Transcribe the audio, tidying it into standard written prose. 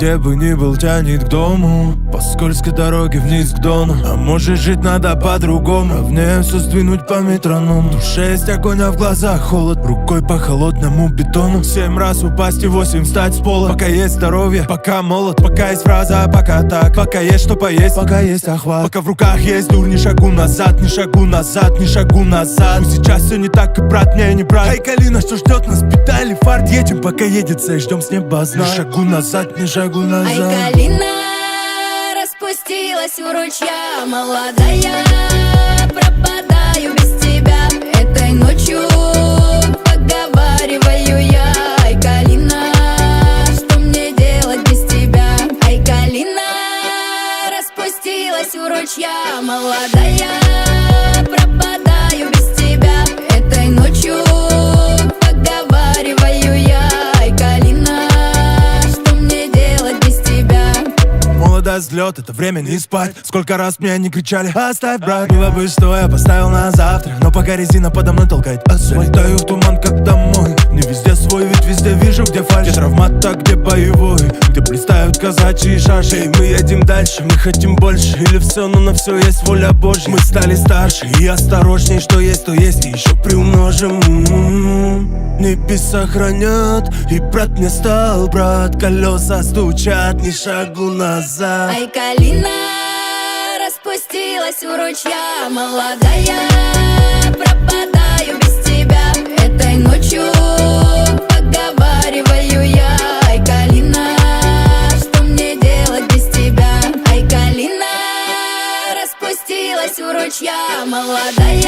где бы ни был, тянет к дому. По скользкой дороге вниз к дону. А может жить надо по-другому. Ровнее все сдвинуть по метроному. В душе есть огонь, а в глазах холод. Рукой по холодному бетону. 7 раз упасть и 8 встать с пола. Пока есть здоровье, пока молод. Пока есть фраза, пока так. Пока есть что поесть, пока есть охват. Пока в руках есть дур, ни шагу назад, ни шагу назад, ни шагу назад. Но сейчас все не так, и брат мне не брат. Ай, Калина, что ждет нас, педали, фарт. Едем, пока едется, и ждем с неба знак. Ни шагу назад, ни шагу назад. Ай, Калина распустилась у ручья, молодая. Пропадаю без тебя этой ночью, поговариваю я. Ай, Калина, что мне делать без тебя? Ай, Калина распустилась у ручья, молодая. Пропадаю без тебя этой ночью, поговариваю я. Ай, Калина, что мне делать без тебя? Молодость, взлет, это время не спать. Сколько раз мне не кричали: оставь, брат. Было бы что, я поставил на завтра. Но пока резина подо мной толкает асфальт. Летаю в туман, как домой. Не везде свой, ведь везде вижу, где фальшь. Где травмат, а где боевой. Где блистают казачьи шаши. И мы едем дальше, мы хотим больше. Или все, но на все есть воля Божья. Мы стали старше и осторожней. Что есть, то есть, и еще приумножим. Небеса хранят, и брат мне стал брат. Колеса стучат, ни шагу назад. Ай, Калина распустилась у ручья, молодая. Пропадаю без тебя этой ночью, поговариваю я. Ай, Калина, что мне делать без тебя? Ай, Калина распустилась у ручья, молодая.